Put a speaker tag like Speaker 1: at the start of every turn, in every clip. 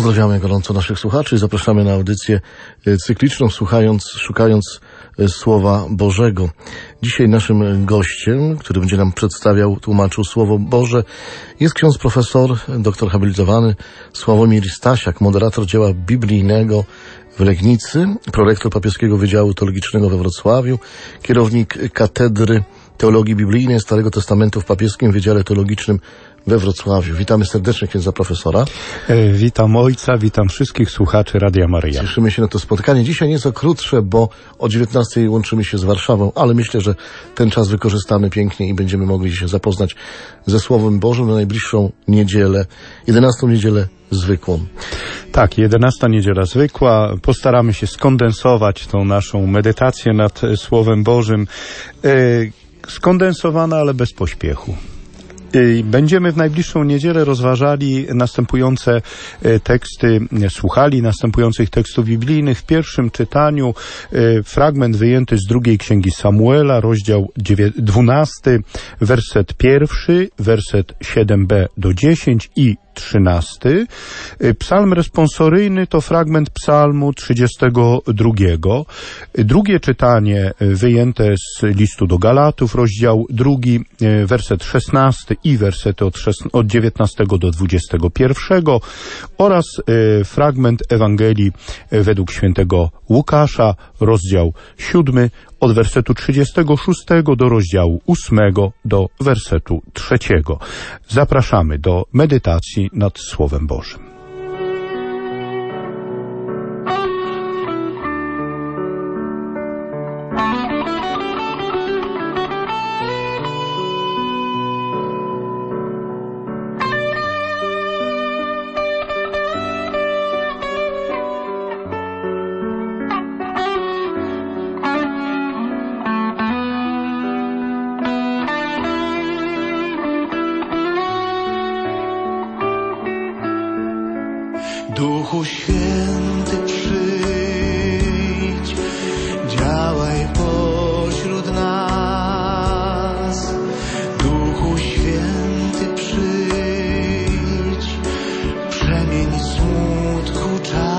Speaker 1: Pozdrawiamy gorąco naszych słuchaczy i zapraszamy na audycję cykliczną, szukając Słowa Bożego. Dzisiaj naszym gościem, który będzie nam przedstawiał, tłumaczył Słowo Boże, jest ksiądz profesor, doktor habilitowany Sławomir Stasiak, moderator dzieła biblijnego w Legnicy, prorektor papieskiego Wydziału Teologicznego we Wrocławiu, kierownik Katedry Teologii Biblijnej Starego Testamentu w Papieskim Wydziale Teologicznym we Wrocławiu. Witamy serdecznie księdza profesora.
Speaker 2: Witam ojca, witam wszystkich słuchaczy Radia Maryja.
Speaker 1: Cieszymy się na to spotkanie. Dzisiaj nieco krótsze, bo o 19:00 łączymy się z Warszawą, ale myślę, że ten czas wykorzystamy pięknie i będziemy mogli się zapoznać ze Słowem Bożym na najbliższą niedzielę, 11. niedzielę zwykłą.
Speaker 2: Tak, 11. niedziela zwykła. Postaramy się skondensować tą naszą medytację nad Słowem Bożym. Skondensowana, ale bez pośpiechu. Będziemy w najbliższą niedzielę rozważali następujące teksty, słuchali następujących tekstów biblijnych. W pierwszym czytaniu fragment wyjęty z drugiej księgi Samuela, rozdział 12, werset 1, werset 7b do 10 i 13. Psalm responsoryjny to fragment psalmu 32. Drugie czytanie wyjęte z listu do Galatów, rozdział 2, werset 16 i wersety od 19 do 21 oraz fragment Ewangelii według świętego Łukasza, rozdział 7 od wersetu 36 do rozdziału 8 do wersetu 3. Zapraszamy do medytacji nad Słowem Bożym.
Speaker 3: Duchu Święty, przyjdź, działaj pośród nas. Duchu Święty, przyjdź, przemień smutku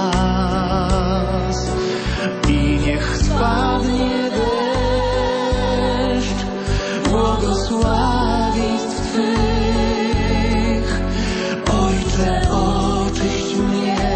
Speaker 3: czas i niech spadnie deszcz błogosławieństw Twych. Ojcze, oczyść mnie,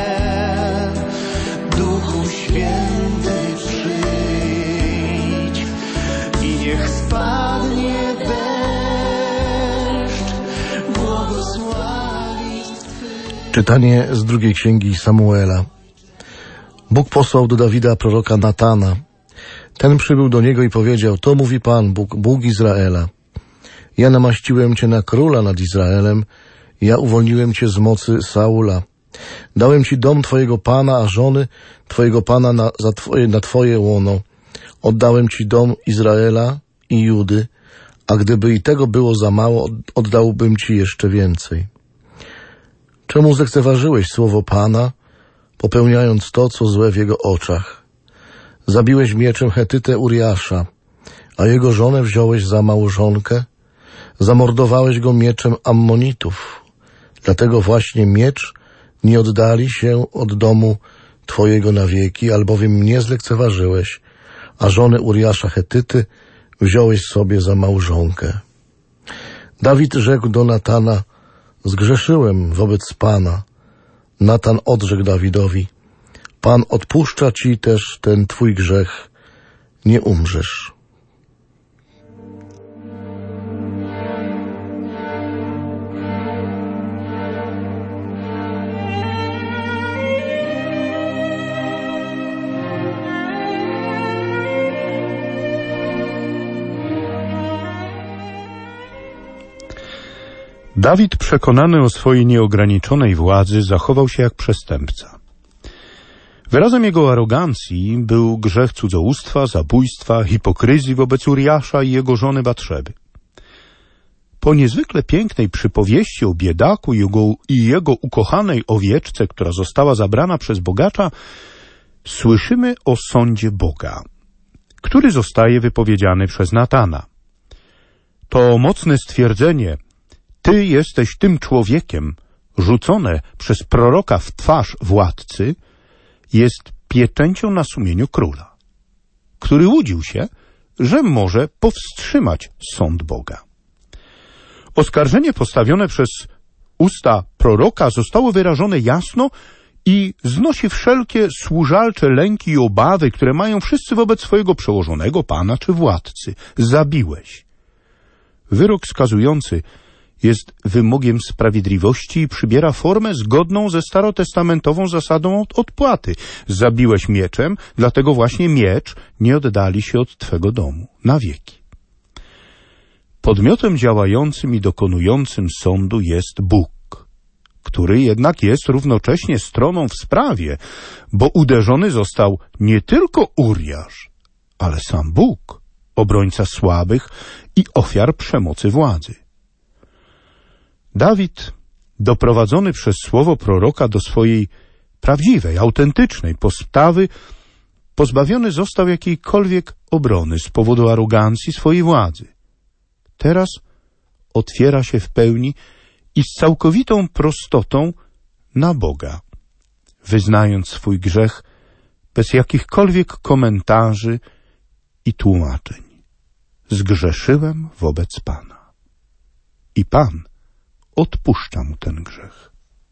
Speaker 3: Duchu Święty, przyjdź i niech spadnie deszcz błogosławieństw Twych.
Speaker 1: Czytanie z drugiej księgi Samuela. Bóg posłał do Dawida proroka Natana. Ten przybył do niego i powiedział: to mówi Pan, Bóg Izraela. Ja namaściłem Cię na króla nad Izraelem, ja uwolniłem Cię z mocy Saula. Dałem Ci dom Twojego Pana, a żony Twojego Pana na Twoje łono. Oddałem Ci dom Izraela i Judy, a gdyby i tego było za mało, oddałbym Ci jeszcze więcej. Czemu zlekceważyłeś słowo Pana, popełniając to, co złe w jego oczach? Zabiłeś mieczem Chetytę Uriasza, a jego żonę wziąłeś za małżonkę. Zamordowałeś go mieczem Ammonitów. Dlatego właśnie miecz nie oddali się od domu Twojego na wieki, albowiem mnie zlekceważyłeś, a żonę Uriasza Chetyty wziąłeś sobie za małżonkę. Dawid rzekł do Natana: zgrzeszyłem wobec Pana. Natan odrzekł Dawidowi: Pan odpuszcza Ci też ten Twój grzech, nie umrzesz.
Speaker 2: Dawid, przekonany o swojej nieograniczonej władzy, zachował się jak przestępca. Wyrazem jego arogancji był grzech cudzołóstwa, zabójstwa, hipokryzji wobec Uriasza i jego żony Batrzeby. Po niezwykle pięknej przypowieści o biedaku i jego ukochanej owieczce, która została zabrana przez bogacza, słyszymy o sądzie Boga, który zostaje wypowiedziany przez Natana. To mocne stwierdzenie: Ty jesteś tym człowiekiem, rzucone przez proroka w twarz władcy, jest pieczęcią na sumieniu króla, który łudził się, że może powstrzymać sąd Boga. Oskarżenie postawione przez usta proroka zostało wyrażone jasno i znosi wszelkie służalcze lęki i obawy, które mają wszyscy wobec swojego przełożonego, pana czy władcy. Zabiłeś. Wyrok skazujący jest wymogiem sprawiedliwości i przybiera formę zgodną ze starotestamentową zasadą odpłaty. Zabiłeś mieczem, dlatego właśnie miecz nie oddali się od twego domu na wieki. Podmiotem działającym i dokonującym sądu jest Bóg, który jednak jest równocześnie stroną w sprawie, bo uderzony został nie tylko Uriasz, ale sam Bóg, obrońca słabych i ofiar przemocy władzy. Dawid, doprowadzony przez słowo proroka do swojej prawdziwej, autentycznej postawy, pozbawiony został jakiejkolwiek obrony z powodu arogancji swojej władzy. Teraz otwiera się w pełni i z całkowitą prostotą na Boga, wyznając swój grzech bez jakichkolwiek komentarzy i tłumaczeń. Zgrzeszyłem wobec Pana. I Pan odpuszcza mu ten grzech.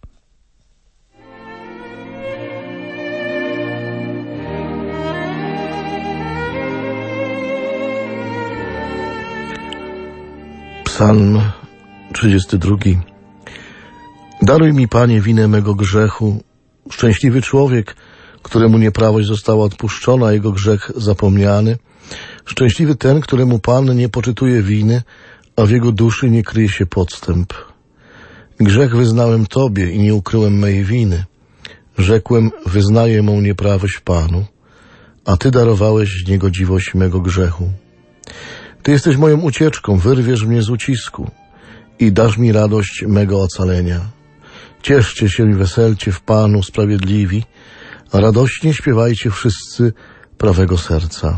Speaker 1: Psalm 32. Daruj mi, Panie, winę mego grzechu. Szczęśliwy człowiek, któremu nieprawość została odpuszczona, jego grzech zapomniany. Szczęśliwy ten, któremu Pan nie poczytuje winy, a w jego duszy nie kryje się podstęp. Grzech wyznałem Tobie i nie ukryłem mej winy. Rzekłem, wyznaję mą nieprawość Panu, a Ty darowałeś niegodziwość mego grzechu. Ty jesteś moją ucieczką, wyrwiesz mnie z ucisku i dasz mi radość mego ocalenia. Cieszcie się i weselcie w Panu sprawiedliwi, a radośnie śpiewajcie wszyscy prawego serca.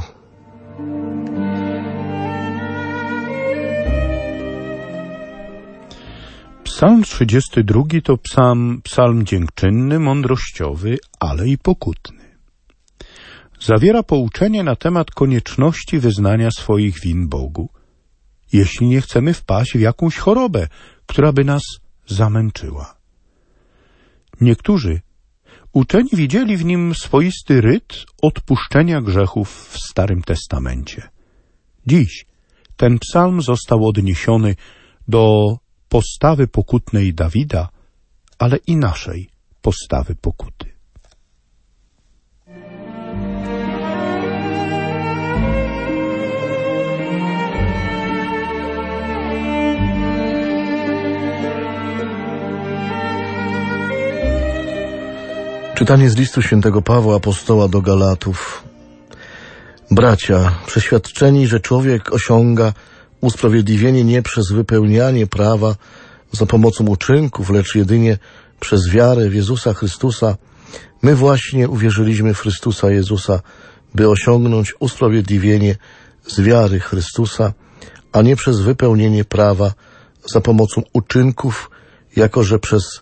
Speaker 2: Psalm 32 to psalm dziękczynny, mądrościowy, ale i pokutny. Zawiera pouczenie na temat konieczności wyznania swoich win Bogu, jeśli nie chcemy wpaść w jakąś chorobę, która by nas zamęczyła. Niektórzy uczeni widzieli w nim swoisty ryt odpuszczenia grzechów w Starym Testamencie. Dziś ten psalm został odniesiony do postawy pokutnej Dawida, ale i naszej postawy pokuty.
Speaker 1: Czytanie z listu świętego Pawła apostoła do Galatów. Bracia, przeświadczeni, że człowiek osiąga usprawiedliwienie nie przez wypełnianie prawa za pomocą uczynków, lecz jedynie przez wiarę w Jezusa Chrystusa, my właśnie uwierzyliśmy w Chrystusa Jezusa, by osiągnąć usprawiedliwienie z wiary Chrystusa, a nie przez wypełnienie prawa za pomocą uczynków, jako że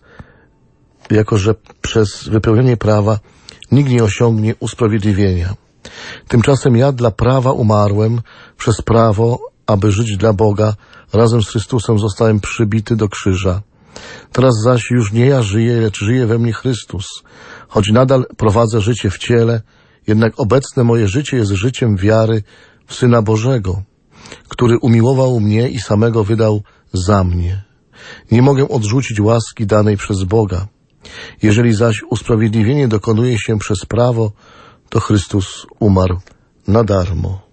Speaker 1: przez wypełnienie prawa nikt nie osiągnie usprawiedliwienia. Tymczasem ja dla prawa umarłem, przez prawo, aby żyć dla Boga, razem z Chrystusem zostałem przybity do krzyża. Teraz zaś już nie ja żyję, lecz żyje we mnie Chrystus. Choć nadal prowadzę życie w ciele, jednak obecne moje życie jest życiem wiary w Syna Bożego, który umiłował mnie i samego wydał za mnie. Nie mogę odrzucić łaski danej przez Boga. Jeżeli zaś usprawiedliwienie dokonuje się przez prawo, to Chrystus umarł na darmo.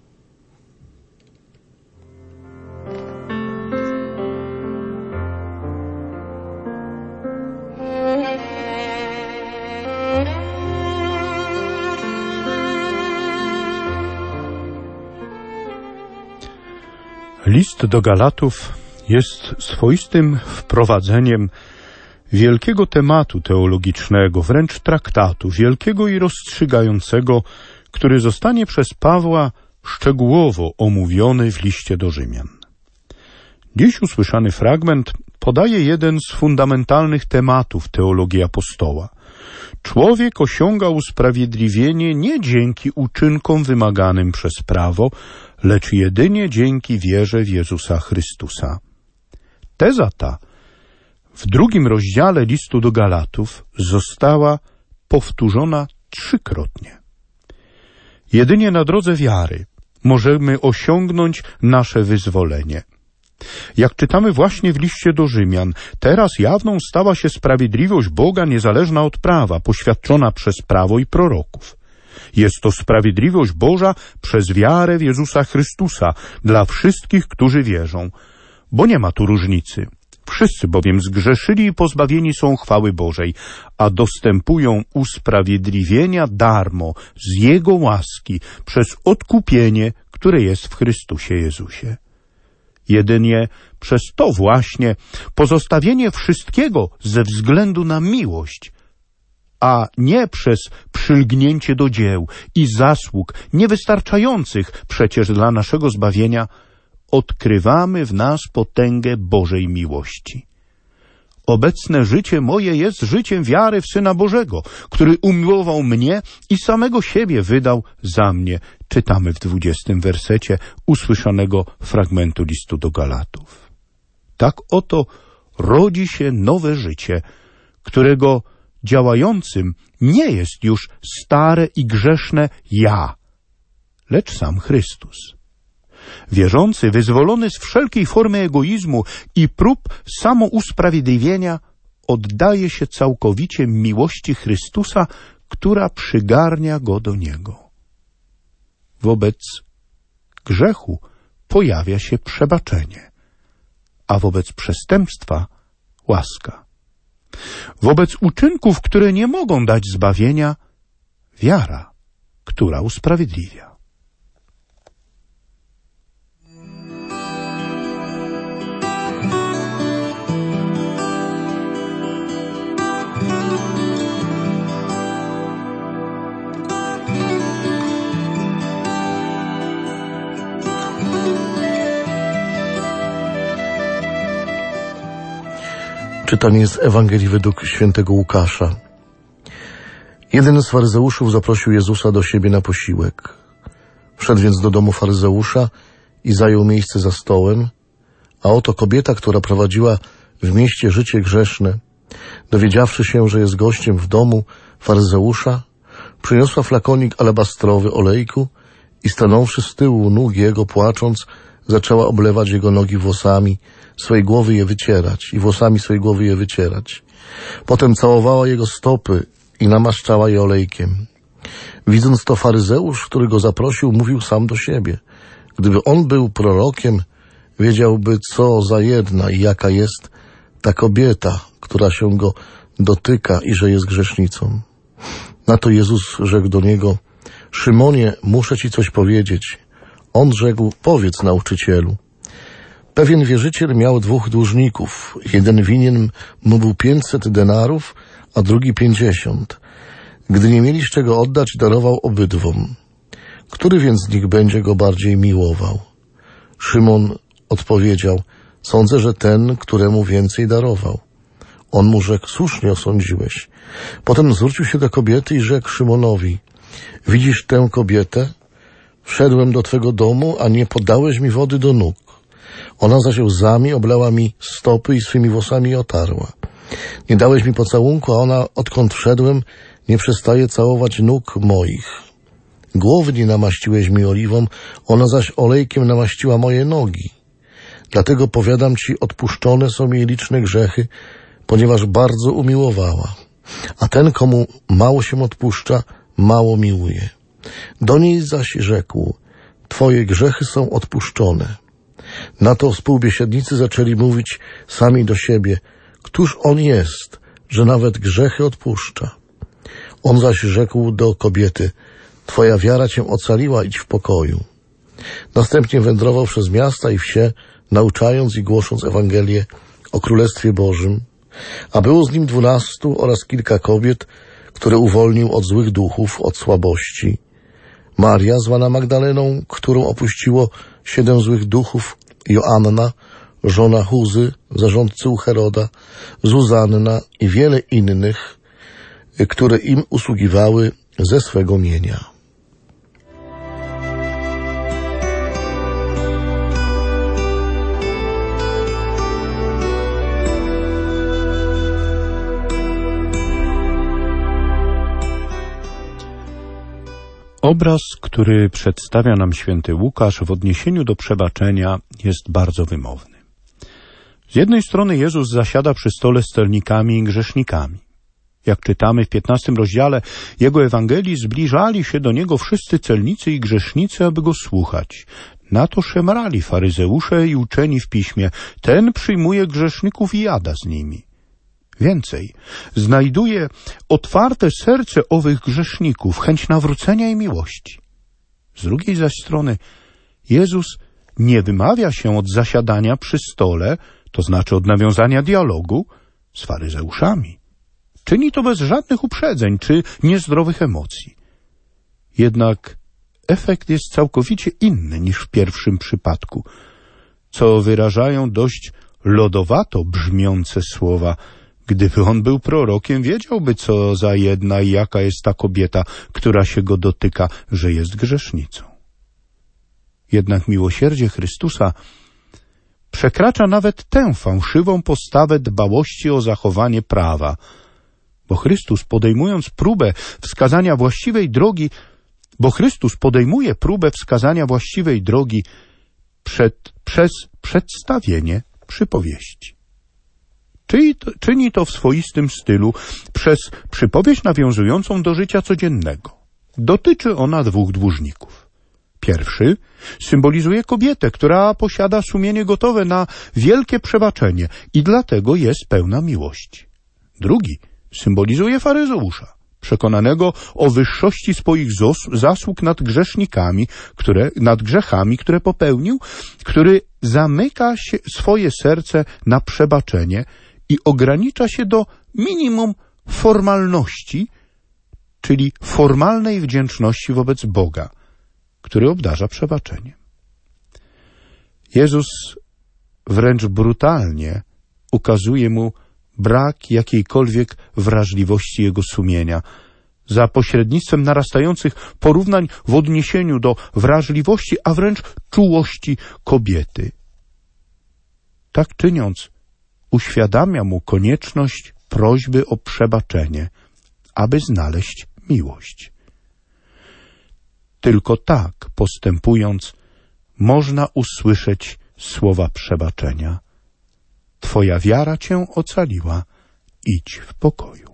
Speaker 2: List do Galatów jest swoistym wprowadzeniem wielkiego tematu teologicznego, wręcz traktatu, wielkiego i rozstrzygającego, który zostanie przez Pawła szczegółowo omówiony w liście do Rzymian. Dziś usłyszany fragment podaje jeden z fundamentalnych tematów teologii apostoła. Człowiek osiąga usprawiedliwienie nie dzięki uczynkom wymaganym przez prawo, lecz jedynie dzięki wierze w Jezusa Chrystusa. Teza ta w 2 rozdziale listu do Galatów została powtórzona 3-krotnie. Jedynie na drodze wiary możemy osiągnąć nasze wyzwolenie. Jak czytamy właśnie w liście do Rzymian, teraz jawną stała się sprawiedliwość Boga niezależna od prawa, poświadczona przez prawo i proroków. Jest to sprawiedliwość Boża przez wiarę w Jezusa Chrystusa dla wszystkich, którzy wierzą, bo nie ma tu różnicy. Wszyscy bowiem zgrzeszyli i pozbawieni są chwały Bożej, a dostępują usprawiedliwienia darmo z Jego łaski przez odkupienie, które jest w Chrystusie Jezusie. Jedynie przez to właśnie pozostawienie wszystkiego ze względu na miłość, a nie przez przylgnięcie do dzieł i zasług niewystarczających przecież dla naszego zbawienia, odkrywamy w nas potęgę Bożej miłości. Obecne życie moje jest życiem wiary w Syna Bożego, który umiłował mnie i samego siebie wydał za mnie. Czytamy w 20 wersecie usłyszanego fragmentu listu do Galatów. Tak oto rodzi się nowe życie, którego działającym nie jest już stare i grzeszne ja, lecz sam Chrystus. Wierzący, wyzwolony z wszelkiej formy egoizmu i prób samousprawiedliwienia, oddaje się całkowicie miłości Chrystusa, która przygarnia go do Niego. Wobec grzechu pojawia się przebaczenie, a wobec przestępstwa łaska. Wobec uczynków, które nie mogą dać zbawienia, wiara, która usprawiedliwia.
Speaker 1: Czytanie z Ewangelii według świętego Łukasza. Jeden z faryzeuszów zaprosił Jezusa do siebie na posiłek. Wszedł więc do domu faryzeusza i zajął miejsce za stołem, a oto kobieta, która prowadziła w mieście życie grzeszne, dowiedziawszy się, że jest gościem w domu faryzeusza, przyniosła flakonik alabastrowy olejku i stanąwszy z tyłu nóg jego, płacząc, zaczęła oblewać jego nogi włosami swojej głowy je wycierać i włosami swojej głowy je wycierać. Potem całowała jego stopy i namaszczała je olejkiem. Widząc to, faryzeusz, który go zaprosił, mówił sam do siebie: gdyby on był prorokiem, wiedziałby, co za jedna i jaka jest ta kobieta, która się go dotyka i że jest grzesznicą. Na to Jezus rzekł do niego: Szymonie, muszę ci coś powiedzieć. On rzekł: powiedz, nauczycielu. Pewien wierzyciel miał 2 dłużników. Jeden winien mu był 500 denarów, a drugi 50. Gdy nie mieli z czego oddać, darował obydwom. Który więc z nich będzie go bardziej miłował? Szymon odpowiedział: sądzę, że ten, któremu więcej darował. On mu rzekł: słusznie osądziłeś. Potem zwrócił się do kobiety i rzekł Szymonowi: widzisz tę kobietę? Wszedłem do twego domu, a nie podałeś mi wody do nóg. Ona zaś łzami oblała mi stopy i swymi włosami je otarła. Nie dałeś mi pocałunku, a ona, odkąd wszedłem, nie przestaje całować nóg moich. Głowy nie namaściłeś mi oliwą, ona zaś olejkiem namaściła moje nogi. Dlatego powiadam ci, odpuszczone są jej liczne grzechy, ponieważ bardzo umiłowała. A ten, komu mało się odpuszcza, mało miłuje. Do niej zaś rzekł: twoje grzechy są odpuszczone. Na to współbiesiadnicy zaczęli mówić sami do siebie: któż on jest, że nawet grzechy odpuszcza? On zaś rzekł do kobiety: twoja wiara cię ocaliła, idź w pokoju. Następnie wędrował przez miasta i wsie, nauczając i głosząc Ewangelię o Królestwie Bożym, a było z nim 12 oraz kilka kobiet, które uwolnił od złych duchów, od słabości. Maria, zwana Magdaleną, którą opuściło 7 złych duchów, Joanna, żona Huzy, zarządcy u Heroda, Zuzanna i wiele innych, które im usługiwały ze swego mienia.
Speaker 2: Obraz, który przedstawia nam święty Łukasz w odniesieniu do przebaczenia, jest bardzo wymowny. Z jednej strony Jezus zasiada przy stole z celnikami i grzesznikami. Jak czytamy w 15 rozdziale Jego Ewangelii, zbliżali się do Niego wszyscy celnicy i grzesznicy, aby Go słuchać. Na to szemrali faryzeusze i uczeni w piśmie. Ten przyjmuje grzeszników i jada z nimi. Więcej, znajduje otwarte serce owych grzeszników, chęć nawrócenia i miłości. Z drugiej zaś strony Jezus nie wymawia się od zasiadania przy stole, to znaczy od nawiązania dialogu z faryzeuszami. Czyni to bez żadnych uprzedzeń czy niezdrowych emocji. Jednak efekt jest całkowicie inny niż w pierwszym przypadku, co wyrażają dość lodowato brzmiące słowa. Gdyby on był prorokiem, wiedziałby, co za jedna i jaka jest ta kobieta, która się go dotyka, że jest grzesznicą. Jednak miłosierdzie Chrystusa przekracza nawet tę fałszywą postawę dbałości o zachowanie prawa, bo Chrystus podejmuje próbę wskazania właściwej drogi przez przedstawienie przypowieści. Czyni to w swoistym stylu przez przypowieść nawiązującą do życia codziennego. Dotyczy ona dwóch dłużników. Pierwszy symbolizuje kobietę, która posiada sumienie gotowe na wielkie przebaczenie i dlatego jest pełna miłości. Drugi symbolizuje faryzeusza, przekonanego o wyższości swoich zasług nad grzechami, które popełnił, który zamyka swoje serce na przebaczenie i ogranicza się do minimum formalności, czyli formalnej wdzięczności wobec Boga, który obdarza przebaczeniem. Jezus wręcz brutalnie ukazuje mu brak jakiejkolwiek wrażliwości jego sumienia, za pośrednictwem narastających porównań w odniesieniu do wrażliwości, a wręcz czułości kobiety. Tak czyniąc, uświadamia mu konieczność prośby o przebaczenie, aby znaleźć miłość. Tylko tak postępując, można usłyszeć słowa przebaczenia. Twoja wiara cię ocaliła, idź w pokoju.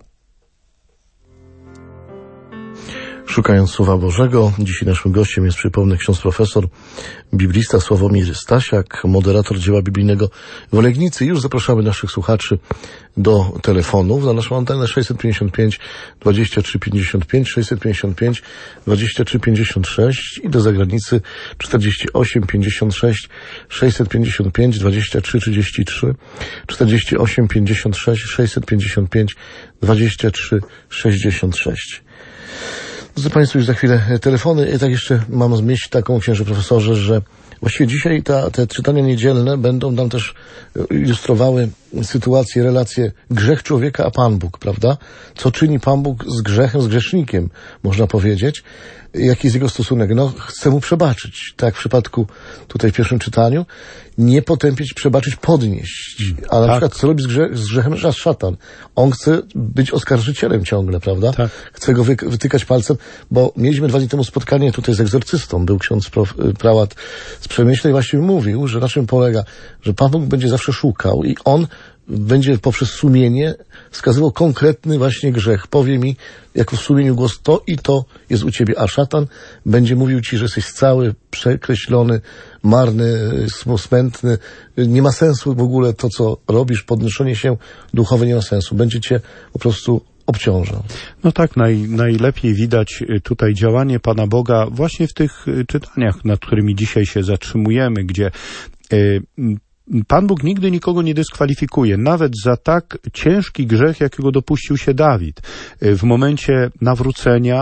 Speaker 1: Szukając Słowa Bożego, dzisiaj naszym gościem jest, przypomnę, ksiądz profesor, biblista Sławomir Stasiak, moderator dzieła biblijnego w Legnicy. Już zapraszamy naszych słuchaczy do telefonów na naszą antenę 655 23 55, 655 23 56 i do zagranicy 48 56 655 23 33, 48 56 655 23 66. Drodzy Państwo, już za chwilę telefony. Ja tak jeszcze mam myśl taką, księże profesorze, że właściwie dzisiaj te czytania niedzielne będą nam też ilustrowały sytuację, relację grzech człowieka a Pan Bóg, prawda? Co czyni Pan Bóg z grzechem, z grzesznikiem, można powiedzieć. Jaki jest jego stosunek? No, chce mu przebaczyć. Tak jak w przypadku tutaj w pierwszym czytaniu. Nie potępić, przebaczyć, podnieść. A na przykład co robi z grzechem szatan? On chce być oskarżycielem ciągle, prawda? Tak. Chce go wytykać palcem, bo mieliśmy 2 dni temu spotkanie tutaj z egzorcystą. Był ksiądz prałat z Przemyśla i właśnie mówił, że na czym polega, że Pan Bóg będzie zawsze szukał i on będzie poprzez sumienie wskazywał konkretny właśnie grzech. Powie mi, jako w sumieniu głos, to i to jest u ciebie, a szatan będzie mówił ci, że jesteś cały przekreślony, marny, smętny, nie ma sensu w ogóle to, co robisz, podnoszenie się duchowe nie ma sensu. Będzie cię po prostu obciążał.
Speaker 2: No tak, najlepiej widać tutaj działanie Pana Boga właśnie w tych czytaniach, nad którymi dzisiaj się zatrzymujemy, gdzie Pan Bóg nigdy nikogo nie dyskwalifikuje, nawet za tak ciężki grzech, jakiego dopuścił się Dawid. W momencie nawrócenia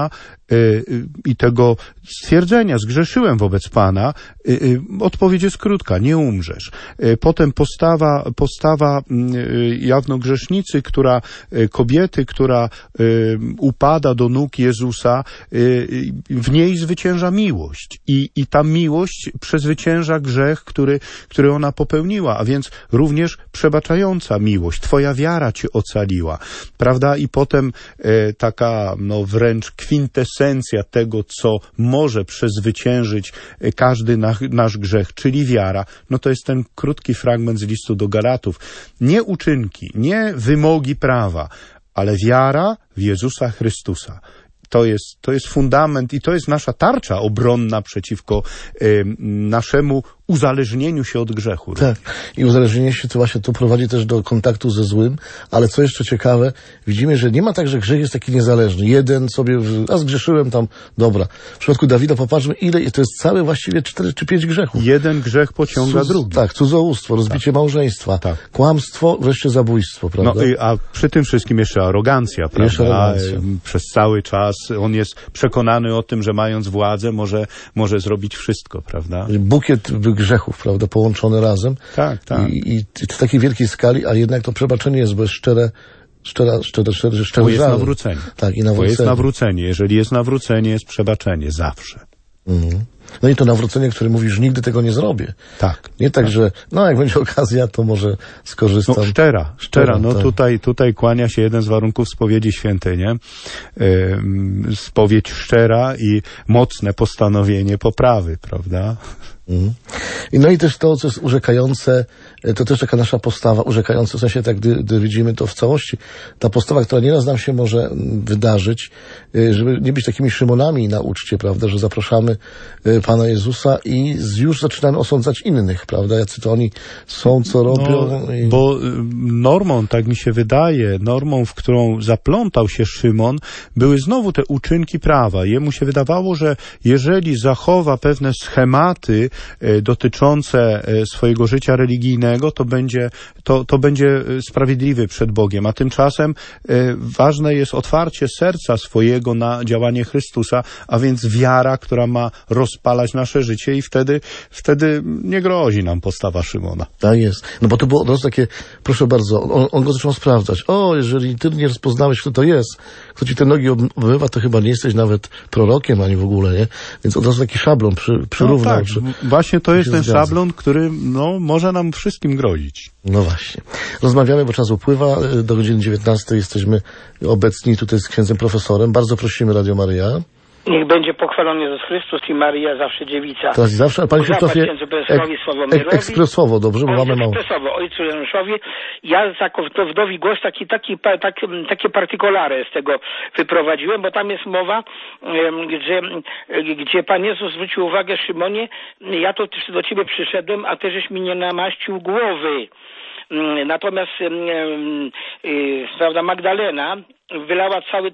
Speaker 2: i tego stwierdzenia, zgrzeszyłem wobec Pana, odpowiedź jest krótka, nie umrzesz. Potem postawa jawnogrzesznicy, kobiety, która upada do nóg Jezusa, w niej zwycięża miłość i ta miłość przezwycięża grzech, który ona popełniła, a więc również przebaczająca miłość. Twoja wiara cię ocaliła, prawda? I potem taka wręcz kwintesencja tego, co może przezwyciężyć każdy nasz grzech, czyli wiara. To jest ten krótki fragment z listu do Galatów. Nie uczynki, nie wymogi prawa, ale wiara w Jezusa Chrystusa. To jest fundament i to jest nasza tarcza obronna przeciwko naszemu uzależnieniu się od grzechu.
Speaker 1: Tak. I uzależnienie się to właśnie tu prowadzi też do kontaktu ze złym, ale co jeszcze ciekawe, widzimy, że nie ma tak, że grzech jest taki niezależny. Jeden sobie, zgrzeszyłem tam, dobra. W przypadku Dawida popatrzmy, ile, to jest całe właściwie 4 czy 5 grzechów.
Speaker 2: Jeden grzech pociąga drugi.
Speaker 1: Tak, cudzołóstwo, rozbicie małżeństwa, kłamstwo, wreszcie zabójstwo, prawda?
Speaker 2: A przy tym wszystkim jeszcze arogancja, prawda?
Speaker 1: Jeszcze arogancja.
Speaker 2: Przez cały czas on jest przekonany o tym, że mając władzę może zrobić wszystko, prawda?
Speaker 1: Bukiet grzechów, prawda, połączone razem.
Speaker 2: Tak.
Speaker 1: I w takiej wielkiej skali, a jednak to przebaczenie jest bez szczere
Speaker 2: bo jest nawrócenie.
Speaker 1: Tak, i nawrócenie.
Speaker 2: Bo jest nawrócenie. Jeżeli jest nawrócenie, jest przebaczenie. Zawsze.
Speaker 1: No i to nawrócenie, które mówisz, nigdy tego nie zrobię.
Speaker 2: Tak.
Speaker 1: Nie tak, że jak będzie okazja, to może skorzystam.
Speaker 2: Szczera.
Speaker 1: Tak.
Speaker 2: Tutaj kłania się jeden z warunków spowiedzi świętej, nie? Spowiedź szczera i mocne postanowienie poprawy, prawda?
Speaker 1: No i też to, co jest urzekające, to też taka nasza postawa urzekająca, w sensie tak, gdy widzimy to w całości, ta postawa, która nieraz nam się może wydarzyć, żeby nie być takimi Szymonami na uczcie, prawda, że zapraszamy Pana Jezusa i już zaczynamy osądzać innych, prawda, jacy to oni są, co robią.
Speaker 2: Bo normą, tak mi się wydaje, normą, w którą zaplątał się Szymon, były znowu te uczynki prawa. Jemu się wydawało, że jeżeli zachowa pewne schematy dotyczące swojego życia religijnego, to będzie sprawiedliwy przed Bogiem, a tymczasem ważne jest otwarcie serca swojego na działanie Chrystusa, a więc wiara, która ma rozpalać nasze życie i wtedy nie grozi nam postawa Szymona.
Speaker 1: Tak jest. Bo to było od razu takie, proszę bardzo, on go zaczął sprawdzać. Jeżeli ty nie rozpoznałeś, kto to jest, kto ci te nogi obmywa, to chyba nie jesteś nawet prorokiem, ani w ogóle, nie? Więc od razu taki szablon przyrównał.
Speaker 2: Właśnie to jest ten szablon, który może nam wszystkim grozić.
Speaker 1: No właśnie. Rozmawiamy, bo czas upływa. Do godziny 19 jesteśmy obecni tutaj z księdzem profesorem. Bardzo prosimy Radio Maryja.
Speaker 4: Niech będzie pochwalony Jezus Chrystus i Maryja zawsze dziewica.
Speaker 1: Teraz i zawsze, a Panie Krzysztofie, ekspresowo, dobrze, bo mamy mało.
Speaker 4: Ekspresowo, ojcu Januszowi. Ja jako wdowi głos takie partykulare z tego wyprowadziłem, bo tam jest mowa, gdzie Pan Jezus zwrócił uwagę, Szymonie, ja to do Ciebie przyszedłem, a Ty żeś mi nie namaścił głowy. Natomiast prawda, Magdalena wylała cały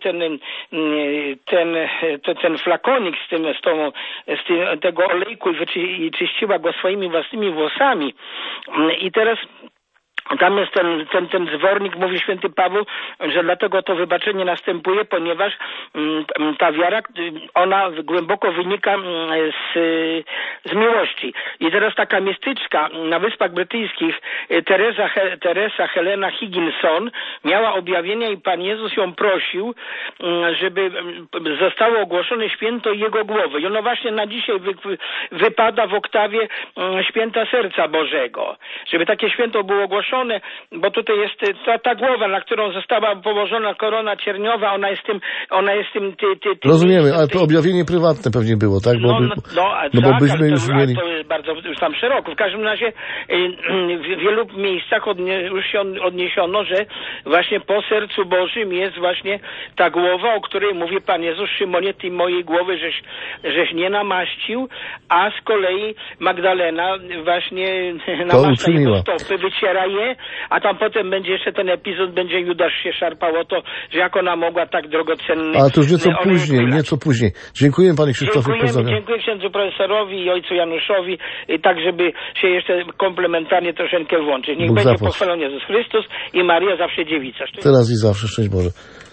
Speaker 4: ten flakonik z tego olejku i czyściła go swoimi własnymi włosami. I teraz tam jest ten zwornik, mówi święty Paweł, że dlatego to wybaczenie następuje, ponieważ ta wiara, ona głęboko wynika z miłości. I teraz taka mistyczka na Wyspach Brytyjskich, Teresa Helena Higginson, miała objawienia i Pan Jezus ją prosił, żeby zostało ogłoszone święto Jego głowy. I ono właśnie na dzisiaj wypada w oktawie Święta Serca Bożego. Żeby takie święto było ogłoszone, bo tutaj jest ta głowa, na którą została położona korona cierniowa, ona jest tym...
Speaker 1: Rozumiemy, ale to objawienie prywatne pewnie było, tak? Bo byśmy już mieli...
Speaker 4: To jest bardzo już tam szeroko. W każdym razie w wielu miejscach już się odniesiono, że właśnie po sercu Bożym jest właśnie ta głowa, o której mówi Pan Jezus: Szymonie, Ty mojej głowy żeś nie namaścił, a z kolei Magdalena właśnie namaszcza jego stopy, wyciera je, a tam potem będzie jeszcze ten epizod, będzie Judasz się szarpał o to, że jak ona mogła tak drogocenny...
Speaker 1: Ale to już nieco później. Dziękuję Panie Krzysztofie.
Speaker 4: Dziękuję księdzu profesorowi i ojcu Januszowi, tak żeby się jeszcze komplementarnie troszeczkę włączyć. Niech będzie pochwalony Jezus Chrystus i Maryja zawsze dziewica.
Speaker 1: Teraz i zawsze, szczęść Boże.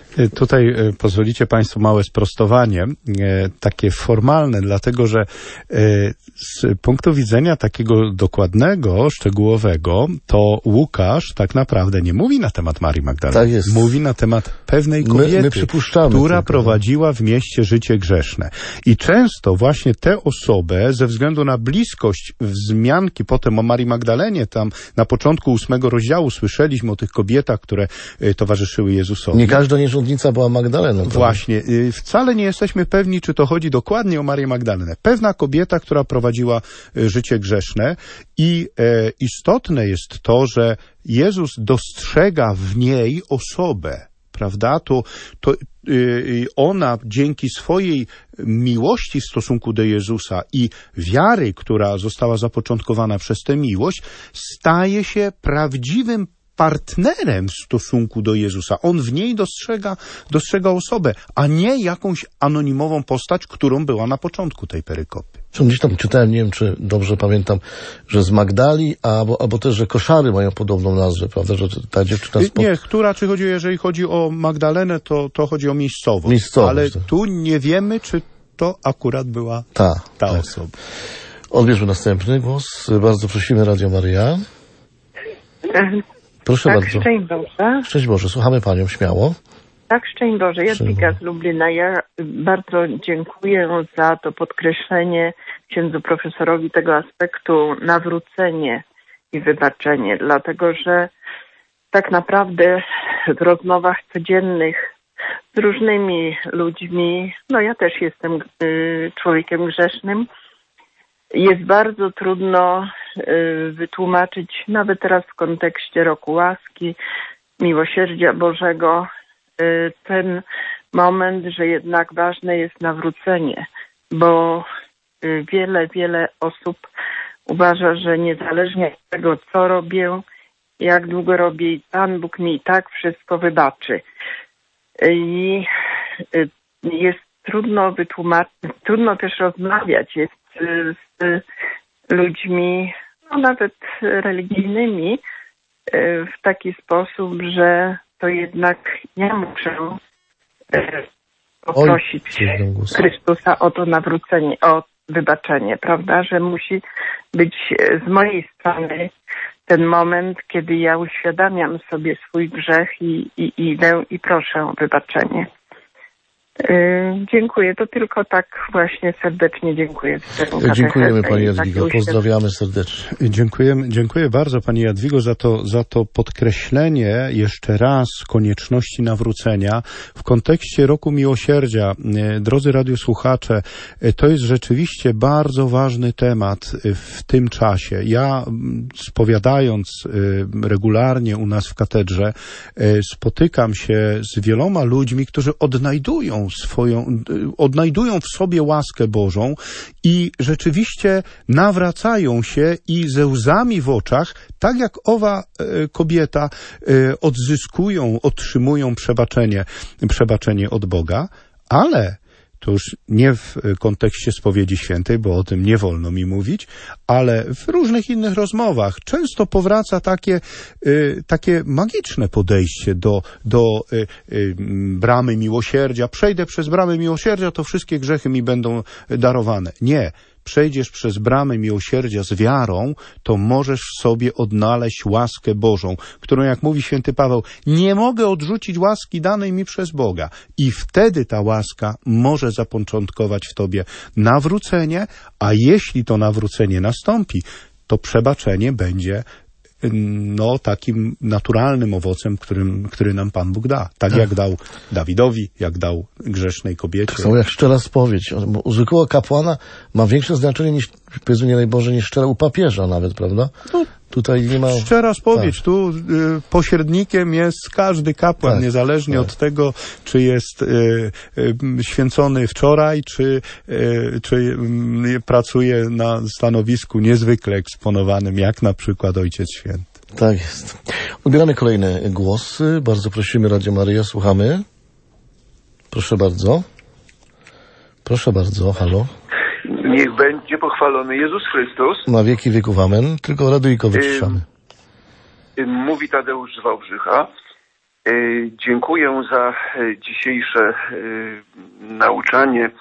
Speaker 2: Tutaj pozwolicie Państwo małe sprostowanie, takie formalne, dlatego że z punktu widzenia takiego dokładnego, szczegółowego, to Łukasz tak naprawdę nie mówi na temat Marii Magdaleny.
Speaker 1: Tak jest.
Speaker 2: Mówi na temat pewnej kobiety,
Speaker 1: my przypuszczamy
Speaker 2: która
Speaker 1: tylko,
Speaker 2: prowadziła w mieście życie grzeszne. I często właśnie tę osobę, ze względu na bliskość wzmianki potem o Marii Magdalenie, tam na początku 8 rozdziału słyszeliśmy o tych kobietach, które towarzyszyły Jezusowi.
Speaker 1: Nie każda nierządnica była Magdaleną.
Speaker 2: Właśnie. Wcale nie jesteśmy pewni, czy to chodzi dokładnie o Marię Magdalenę. Pewna kobieta, która prowadziła życie grzeszne i istotne jest to, że Jezus dostrzega w niej osobę, prawda? To ona dzięki swojej miłości w stosunku do Jezusa i wiary, która została zapoczątkowana przez tę miłość, staje się prawdziwym partnerem w stosunku do Jezusa. On w niej dostrzega osobę, a nie jakąś anonimową postać, którą była na początku tej perykopy.
Speaker 1: Gdzieś tam czytałem, nie wiem, czy dobrze pamiętam, że z Magdali, albo też, że koszary mają podobną nazwę, prawda, że ta dziewczyna...
Speaker 2: Nie, jeżeli chodzi o Magdalenę, to chodzi o miejscowość. Ale tu nie wiemy, czy to akurat była ta osoba.
Speaker 1: Odbierzmy następny głos. Bardzo prosimy, Radio Maryja. Proszę bardzo.
Speaker 5: Szczęść Boże.
Speaker 1: Szczęść Boże, słuchamy Panią, śmiało.
Speaker 5: Tak, szczęść Boże. Jadwiga z Lublina. Ja bardzo dziękuję za to podkreślenie księdzu profesorowi tego aspektu nawrócenie i wybaczenie, dlatego że tak naprawdę w rozmowach codziennych z różnymi ludźmi, no ja też jestem człowiekiem grzesznym, jest bardzo trudno wytłumaczyć, nawet teraz w kontekście Roku Łaski, Miłosierdzia Bożego, ten moment, że jednak ważne jest nawrócenie, bo wiele osób uważa, że niezależnie od tego, co robię, jak długo robię, i Pan Bóg mi i tak wszystko wybaczy. I jest trudno wytłumaczyć, trudno też rozmawiać jest z ludźmi, no nawet religijnymi, w taki sposób, że to jednak ja muszę poprosić Chrystusa o to nawrócenie, o wybaczenie, prawda? Że musi być z mojej strony ten moment, kiedy ja uświadamiam sobie swój grzech i idę i proszę o wybaczenie. Dziękuję. To tylko tak właśnie serdecznie dziękuję.
Speaker 1: Dziękujemy Pani Jadwigo. Pozdrawiamy serdecznie.
Speaker 2: Dziękuję bardzo Pani Jadwigo za to podkreślenie jeszcze raz konieczności nawrócenia w kontekście Roku Miłosierdzia. Drodzy radiosłuchacze, to jest rzeczywiście bardzo ważny temat w tym czasie. Ja spowiadając regularnie u nas w katedrze spotykam się z wieloma ludźmi, którzy odnajdują w sobie łaskę Bożą i rzeczywiście nawracają się i ze łzami w oczach, tak jak owa kobieta, otrzymują przebaczenie od Boga, ale to już nie w kontekście spowiedzi świętej, bo o tym nie wolno mi mówić, ale w różnych innych rozmowach często powraca takie magiczne podejście do bramy miłosierdzia. Przejdę przez bramę miłosierdzia, to wszystkie grzechy mi będą darowane. Nie. Przejdziesz przez bramę miłosierdzia z wiarą, to możesz w sobie odnaleźć łaskę Bożą, którą, jak mówi święty Paweł, nie mogę odrzucić łaski danej mi przez Boga. I wtedy ta łaska może zapoczątkować w tobie nawrócenie, a jeśli to nawrócenie nastąpi, to przebaczenie będzie takim naturalnym owocem, który nam Pan Bóg da. Tak jak dał Dawidowi, jak dał grzesznej kobiecie.
Speaker 1: Tak samo jak szczera spowiedź. U zwykłego kapłana ma większe znaczenie niż, powiedzmy, nie daj Boże, niż szczera u papieża nawet, prawda? Tutaj nie ma...
Speaker 2: Szczera spowiedź. Tu pośrednikiem jest każdy kapłan, niezależnie od tego, czy jest święcony wczoraj, czy pracuje na stanowisku niezwykle eksponowanym, jak na przykład Ojciec Święty.
Speaker 1: Tak jest. Odbieramy kolejne głosy. Bardzo prosimy, Radio Maryja, słuchamy. Proszę bardzo. Proszę bardzo, halo.
Speaker 6: Niech będzie pochwalony Jezus Chrystus.
Speaker 1: Na wieki wieków, amen. Tylko radyjko wyciszamy.
Speaker 6: Mówi Tadeusz z Wałbrzycha. Dziękuję za dzisiejsze nauczanie.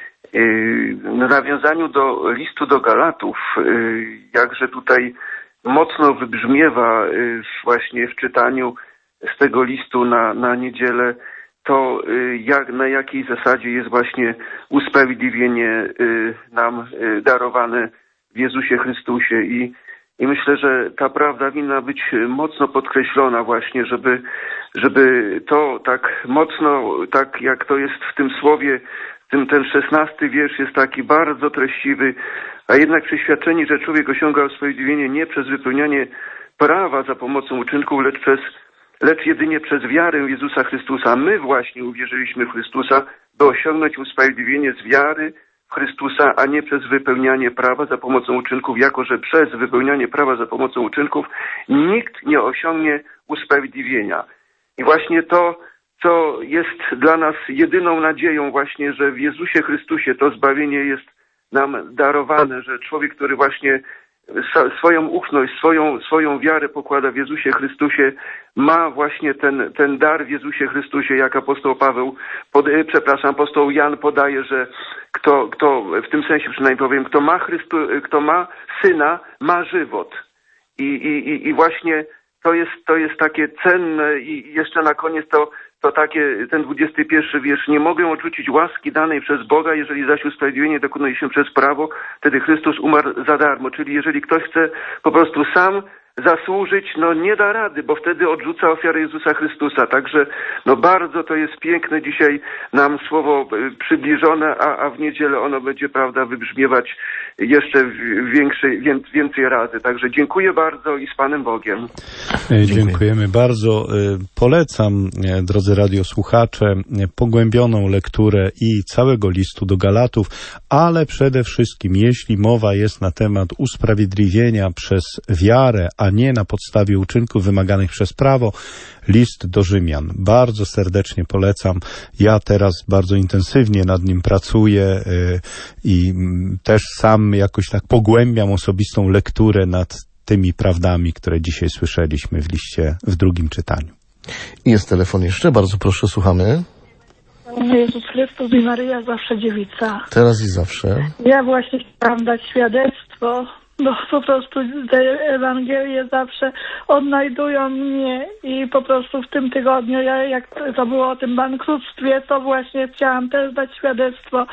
Speaker 6: W nawiązaniu do listu do Galatów, jakże tutaj mocno wybrzmiewa właśnie w czytaniu z tego listu na niedzielę to, na jakiej zasadzie jest właśnie usprawiedliwienie nam darowane w Jezusie Chrystusie. I myślę, że ta prawda winna być mocno podkreślona właśnie, żeby to tak mocno, tak jak to jest w tym słowie, ten 16 wiersz jest taki bardzo treściwy, a jednak przeświadczeni, że człowiek osiąga usprawiedliwienie nie przez wypełnianie prawa za pomocą uczynków, lecz jedynie przez wiarę w Jezusa Chrystusa. My właśnie uwierzyliśmy w Chrystusa, by osiągnąć usprawiedliwienie z wiary w Chrystusa, a nie przez wypełnianie prawa za pomocą uczynków, jako że przez wypełnianie prawa za pomocą uczynków nikt nie osiągnie usprawiedliwienia. I właśnie to, co jest dla nas jedyną nadzieją właśnie, że w Jezusie Chrystusie to zbawienie jest nam darowane, że człowiek, który właśnie swoją ufność, swoją wiarę pokłada w Jezusie Chrystusie, ma właśnie ten dar w Jezusie Chrystusie, jak apostoł Jan podaje, że kto w tym sensie przynajmniej powiem, kto ma Syna, ma żywot. I właśnie to jest takie cenne i jeszcze na koniec to takie, ten 21 wiersz, nie mogę odrzucić łaski danej przez Boga, jeżeli zaś usprawiedliwienie dokonuje się przez prawo, wtedy Chrystus umarł za darmo. Czyli jeżeli ktoś chce po prostu sam zasłużyć, nie da rady, bo wtedy odrzuca ofiarę Jezusa Chrystusa. Także bardzo to jest piękne dzisiaj nam słowo przybliżone, a w niedzielę ono będzie, prawda, wybrzmiewać jeszcze więcej razy. Także dziękuję bardzo i z Panem Bogiem.
Speaker 2: Dziękujemy bardzo. Polecam, drodzy radiosłuchacze, pogłębioną lekturę i całego listu do Galatów, ale przede wszystkim, jeśli mowa jest na temat usprawiedliwienia przez wiarę, a nie na podstawie uczynków wymaganych przez prawo, list do Rzymian. Bardzo serdecznie polecam. Ja teraz bardzo intensywnie nad nim pracuję i też sam jakoś tak pogłębiam osobistą lekturę nad tymi prawdami, które dzisiaj słyszeliśmy w liście w drugim czytaniu.
Speaker 1: Jest telefon jeszcze, bardzo proszę, słuchamy.
Speaker 7: Jezus Chrystus i Maryja, zawsze dziewica.
Speaker 1: Teraz i zawsze.
Speaker 7: Ja właśnie chciałam dać świadectwo, bo po prostu te Ewangelie zawsze odnajdują mnie i po prostu w tym tygodniu, jak to było o tym bankructwie, to właśnie chciałam też dać świadectwo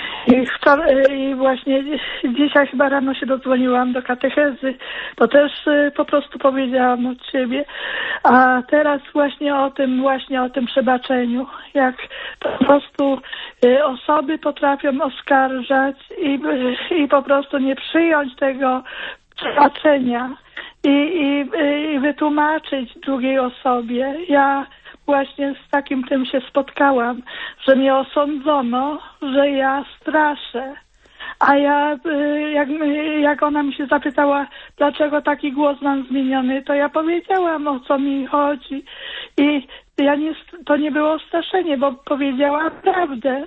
Speaker 7: i właśnie dzisiaj chyba rano się dodzwoniłam do katechezy, to też po prostu powiedziałam od siebie, a teraz właśnie o tym przebaczeniu, jak po prostu osoby potrafią oskarżać i po prostu nie przyjąć tego przebaczenia i wytłumaczyć drugiej osobie. Ja właśnie z takim tym się spotkałam, że mnie osądzono, że ja straszę. A ja, jak ona mi się zapytała, dlaczego taki głos mam zmieniony, to ja powiedziałam, o co mi chodzi. I to nie było straszenie, bo powiedziałam prawdę.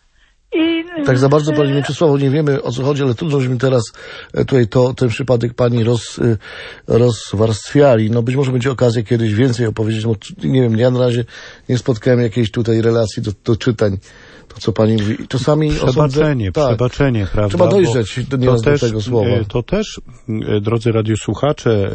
Speaker 1: Tak za bardzo, Pani Mieczysławo, nie wiemy, o co chodzi, ale trudno, żeśmy teraz tutaj ten przypadek Pani rozwarstwiali. Być może będzie okazja kiedyś więcej opowiedzieć, bo nie wiem, ja na razie nie spotkałem jakiejś tutaj relacji do czytań. To, co Pani mówi. Czasami
Speaker 2: przebaczenie, prawda?
Speaker 1: Trzeba dojrzeć do tego słowa.
Speaker 2: To też, drodzy radiosłuchacze,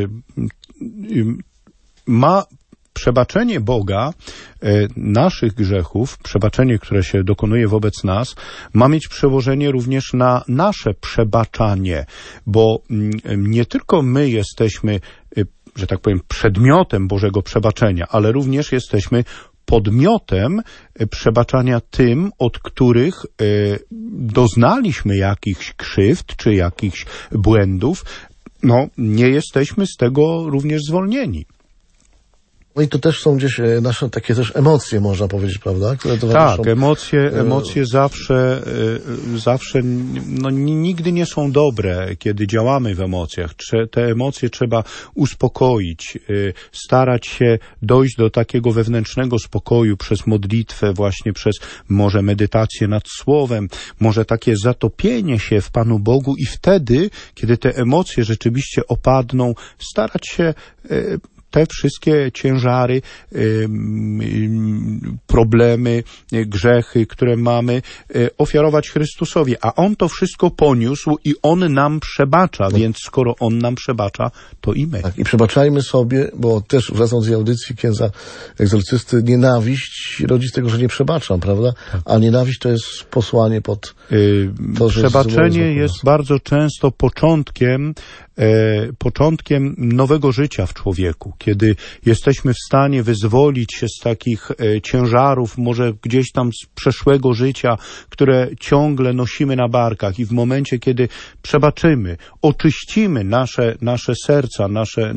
Speaker 2: ma przebaczenie Boga naszych grzechów, przebaczenie, które się dokonuje wobec nas, ma mieć przełożenie również na nasze przebaczanie, bo nie tylko my jesteśmy, że tak powiem, przedmiotem Bożego przebaczenia, ale również jesteśmy podmiotem przebaczania tym, od których doznaliśmy jakichś krzywd czy jakichś błędów. Nie jesteśmy z tego również zwolnieni.
Speaker 1: I to też są gdzieś nasze takie też emocje, można powiedzieć, prawda? Które towarzyszą.
Speaker 2: Tak, emocje zawsze nigdy nie są dobre, kiedy działamy w emocjach. Te emocje trzeba uspokoić, starać się dojść do takiego wewnętrznego spokoju przez modlitwę, właśnie przez może medytację nad Słowem, może takie zatopienie się w Panu Bogu i wtedy, kiedy te emocje rzeczywiście opadną, starać się te wszystkie ciężary, problemy, grzechy, które mamy, ofiarować Chrystusowi. A On to wszystko poniósł i On nam przebacza, więc skoro On nam przebacza, to i my.
Speaker 1: Tak, i przebaczajmy sobie, bo też wracając z audycji księdza egzorcysty, nienawiść rodzi z tego, że nie przebaczam, prawda? Tak. A nienawiść to jest posłanie pod to, że
Speaker 2: przebaczenie jest bardzo często początkiem nowego życia w człowieku, kiedy jesteśmy w stanie wyzwolić się z takich ciężarów, może gdzieś tam z przeszłego życia, które ciągle nosimy na barkach, i w momencie, kiedy przebaczymy, oczyścimy nasze serca,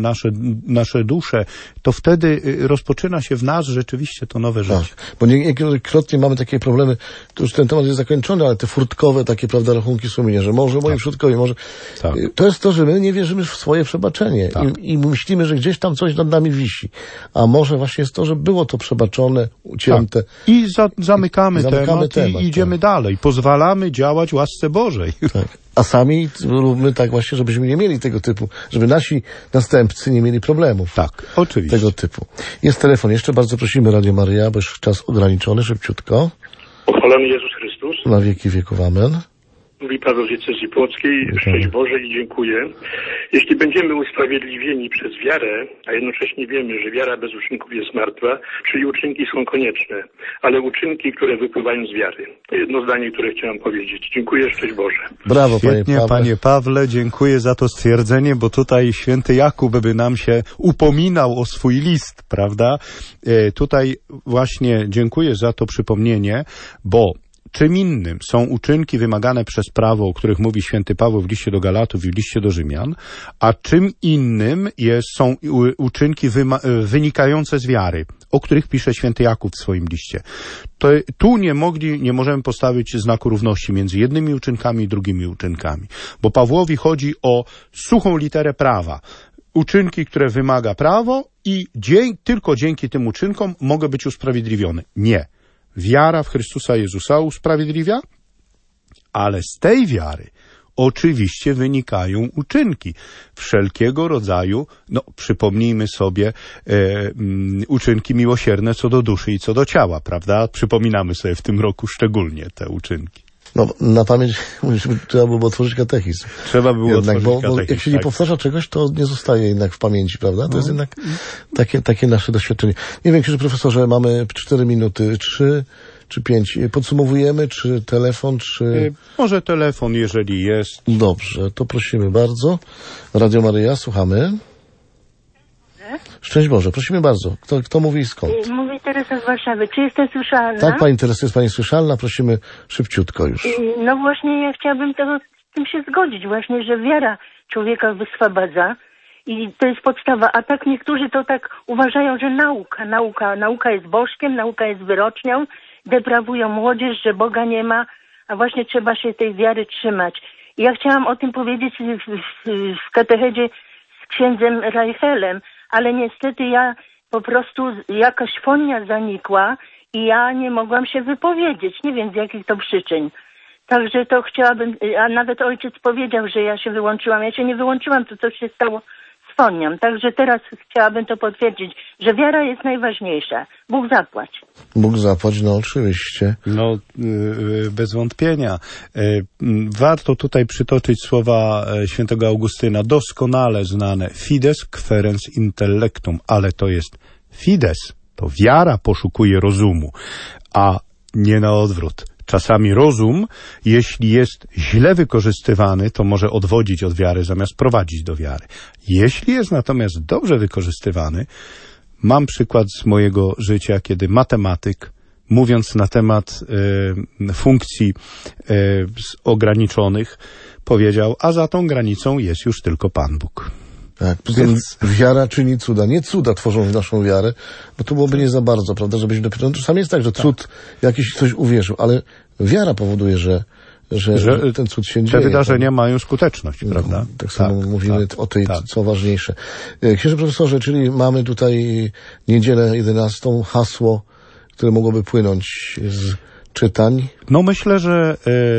Speaker 2: nasze dusze, to wtedy rozpoczyna się w nas rzeczywiście to nowe życie.
Speaker 1: Tak, bo niejednokrotnie mamy takie problemy, to już ten temat jest zakończony, ale te furtkowe takie, prawda, rachunki sumienia, że może moim przodkowie, może... Tak. To jest to, że my nie wierzymy w swoje przebaczenie. Tak. I myślimy, że gdzieś tam coś nad nami wisi. A może właśnie jest to, że było to przebaczone, ucięte.
Speaker 2: Tak. I zamykamy temat i idziemy dalej. Pozwalamy działać łasce Bożej.
Speaker 1: Tak. A sami róbmy tak właśnie, żebyśmy nie mieli tego typu, żeby nasi następcy nie mieli problemów.
Speaker 2: Tak, oczywiście.
Speaker 1: Tego typu. Jest telefon. Jeszcze bardzo prosimy Radio Maryja, bo już czas ograniczony, szybciutko.
Speaker 8: Pochwalony Jezus Chrystus.
Speaker 1: Na wieki wieków. Amen.
Speaker 8: Mówi Paweł z diecezji płockiej. Szczęść Boże i dziękuję. Jeśli będziemy usprawiedliwieni przez wiarę, a jednocześnie wiemy, że wiara bez uczynków jest martwa, czyli uczynki są konieczne, ale uczynki, które wypływają z wiary. To jedno zdanie, które chciałem powiedzieć. Dziękuję, szczęść Boże.
Speaker 1: Brawo,
Speaker 2: świetnie, panie Pawle, dziękuję za to stwierdzenie, bo tutaj święty Jakub by nam się upominał o swój list, prawda? Tutaj właśnie dziękuję za to przypomnienie, bo czym innym są uczynki wymagane przez prawo, o których mówi święty Paweł w liście do Galatów i w liście do Rzymian, a czym innym są uczynki wynikające z wiary, o których pisze święty Jakub w swoim liście. Tu nie możemy postawić znaku równości między jednymi uczynkami i drugimi uczynkami, bo Pawłowi chodzi o suchą literę prawa. Uczynki, które wymaga prawo i tylko dzięki tym uczynkom mogę być usprawiedliwiony. Nie. Wiara w Chrystusa Jezusa usprawiedliwia, ale z tej wiary oczywiście wynikają uczynki wszelkiego rodzaju, przypomnijmy sobie uczynki miłosierne co do duszy i co do ciała, prawda? Przypominamy sobie w tym roku szczególnie te uczynki.
Speaker 1: Na pamięć trzeba było otworzyć katechizm.
Speaker 2: Trzeba było otworzyć katechizm.
Speaker 1: Bo jak się nie powtarza czegoś, to nie zostaje jednak w pamięci, prawda? To jest jednak takie nasze doświadczenie. Nie wiem, księże profesorze, mamy 4 minuty, 3 czy 5. Podsumowujemy, czy telefon, czy...
Speaker 2: Może telefon, jeżeli jest.
Speaker 1: Dobrze, to prosimy bardzo. Radio Maryja, słuchamy. Szczęść Boże, prosimy bardzo. Kto mówi i skąd?
Speaker 9: Mówi Teresa z Warszawy. Czy jestem słyszalna?
Speaker 1: Tak, pani Teresa, jest pani słyszalna. Prosimy szybciutko już.
Speaker 9: No właśnie, ja chciałabym z tym się zgodzić właśnie, że wiara człowieka wyswobadza i to jest podstawa. A tak niektórzy to tak uważają, że nauka jest bożkiem, nauka jest wyrocznią, deprawują młodzież, że Boga nie ma, a właśnie trzeba się tej wiary trzymać. I ja chciałam o tym powiedzieć w katechezie z księdzem Reichelem, ale niestety ja po prostu jakaś fonia zanikła i ja nie mogłam się wypowiedzieć. Nie wiem z jakich to przyczyn. Także to chciałabym, a nawet ojciec powiedział, że ja się wyłączyłam. Ja się nie wyłączyłam, to coś się stało z fonią. Także teraz chciałabym to potwierdzić, że wiara jest najważniejsza. Bóg zapłać.
Speaker 1: Bóg zapłać, oczywiście.
Speaker 2: Bez wątpienia. Warto tutaj przytoczyć słowa świętego Augustyna, doskonale znane. Fides querens intellectum, ale to jest fides, to wiara poszukuje rozumu, a nie na odwrót. Czasami rozum, jeśli jest źle wykorzystywany, to może odwodzić od wiary zamiast prowadzić do wiary. Jeśli jest natomiast dobrze wykorzystywany, mam przykład z mojego życia, kiedy matematyk, mówiąc na temat funkcji ograniczonych, powiedział, a za tą granicą jest już tylko Pan Bóg.
Speaker 1: Tak, wiara czyni cuda. Nie cuda tworzą naszą wiarę, bo to byłoby nie za bardzo, prawda, żebyśmy dopiero... Czasami jest tak, że cud jakiś coś uwierzył, ale wiara powoduje, że ten cud się dzieje.
Speaker 2: Te wydarzenia mają skuteczność, prawda?
Speaker 1: Tak samo mówimy o tej, co ważniejsze. Księże profesorze, czyli mamy tutaj niedzielę 11, hasło, które mogłoby płynąć z czytań.
Speaker 2: Myślę, że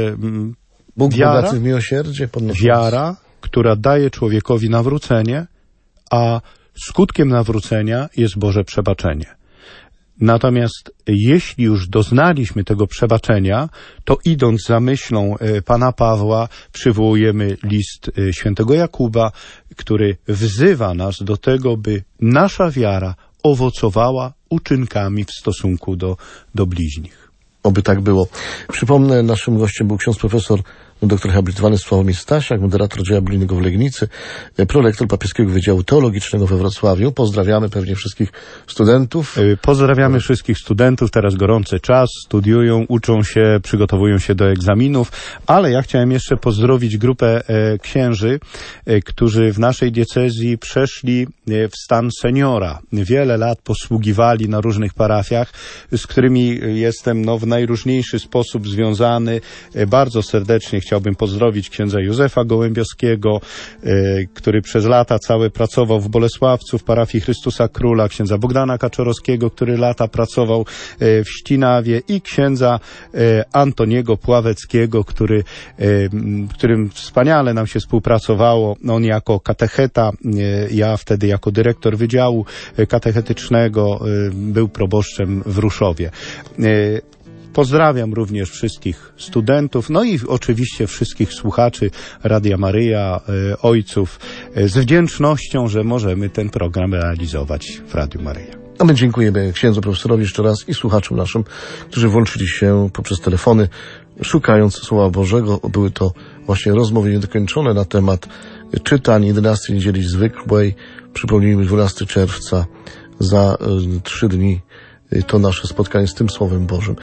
Speaker 1: Bóg bogaty w miłosierdzie.
Speaker 2: Wiara, która daje człowiekowi nawrócenie, a skutkiem nawrócenia jest Boże przebaczenie. Natomiast jeśli już doznaliśmy tego przebaczenia, to idąc za myślą pana Pawła, przywołujemy list świętego Jakuba, który wzywa nas do tego, by nasza wiara owocowała uczynkami w stosunku do bliźnich.
Speaker 1: Oby tak było. Przypomnę, naszym gościem był ksiądz profesor, doktor habilitowany Sławomir Stasiak, moderator dzieła biblijnego w Legnicy, prolektor Papieskiego Wydziału Teologicznego we Wrocławiu. Pozdrawiamy pewnie wszystkich studentów.
Speaker 2: Pozdrawiamy wszystkich studentów. Teraz gorący czas, studiują, uczą się, przygotowują się do egzaminów, ale ja chciałem jeszcze pozdrowić grupę księży, którzy w naszej diecezji przeszli w stan seniora. Wiele lat posługiwali na różnych parafiach, z którymi jestem w najróżniejszy sposób związany. Bardzo serdecznie chciałbym pozdrowić księdza Józefa Gołębiowskiego, który przez lata całe pracował w Bolesławcu, w parafii Chrystusa Króla, księdza Bogdana Kaczorowskiego, który lata pracował w Ścinawie, i księdza Antoniego Pławeckiego, którym wspaniale nam się współpracowało. On jako katecheta, ja wtedy jako dyrektor Wydziału Katechetycznego, był proboszczem w Ruszowie. Pozdrawiam również wszystkich studentów, no i oczywiście wszystkich słuchaczy Radia Maryja, ojców, z wdzięcznością, że możemy ten program realizować w Radiu Maryja.
Speaker 1: A my dziękujemy księdzu profesorowi jeszcze raz i słuchaczom naszym, którzy włączyli się poprzez telefony, szukając Słowa Bożego. Były to właśnie rozmowy niedokończone na temat czytań 11 Niedzieli Zwykłej. Przypomnijmy, 12 czerwca, za 3 dni to nasze spotkanie z tym Słowem Bożym.